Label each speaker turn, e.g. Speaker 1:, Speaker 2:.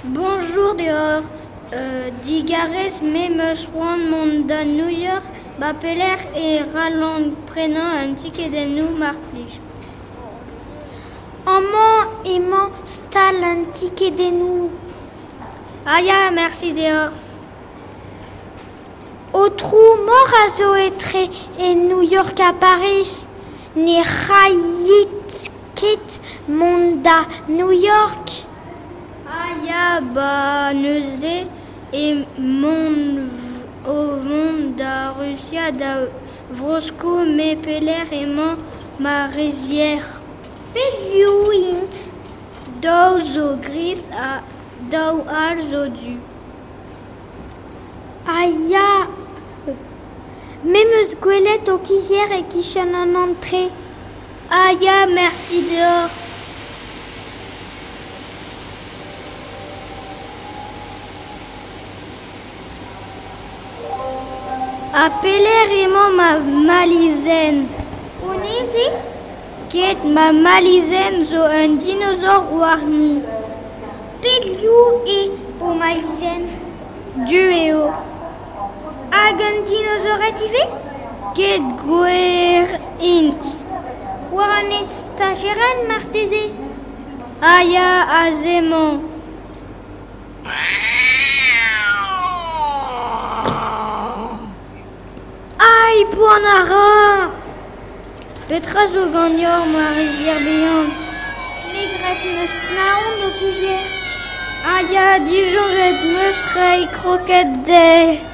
Speaker 1: Bonjour dehors. Digares memes one monda New York, bapeler et ralong prenant un ticket de nous marplige.
Speaker 2: Aimant stall un ticket de nous.
Speaker 1: Aya, merci dehors.
Speaker 2: Au trou mort à Zoétré et New York à Paris. Ni rayit kit monda New York.
Speaker 1: Aya ba neuze et mon au monde da Russia da Vrosco me peler et ma rizière.
Speaker 2: Peliuint.
Speaker 1: Dau zo gris a dau ar zo du.
Speaker 2: Aya. Memeus gwelet au kizier et kishan en entrée.
Speaker 1: Aya, merci dehors. Appeler ma malizen.
Speaker 2: Onezi?
Speaker 1: Ket ma malizen zo un dinosaure warni.
Speaker 2: Peliou et au malisen.
Speaker 1: Dueo.
Speaker 2: Hag un dinosaure activé?
Speaker 1: Ket gwer int.
Speaker 2: War an estageran marteze.
Speaker 1: Aya azemon. Aïe, Buonara! Petra zo gagnor ma rizière béante.
Speaker 2: Legret meus naon au kizier.
Speaker 1: Aya, Dijon jet meus rei croquette de.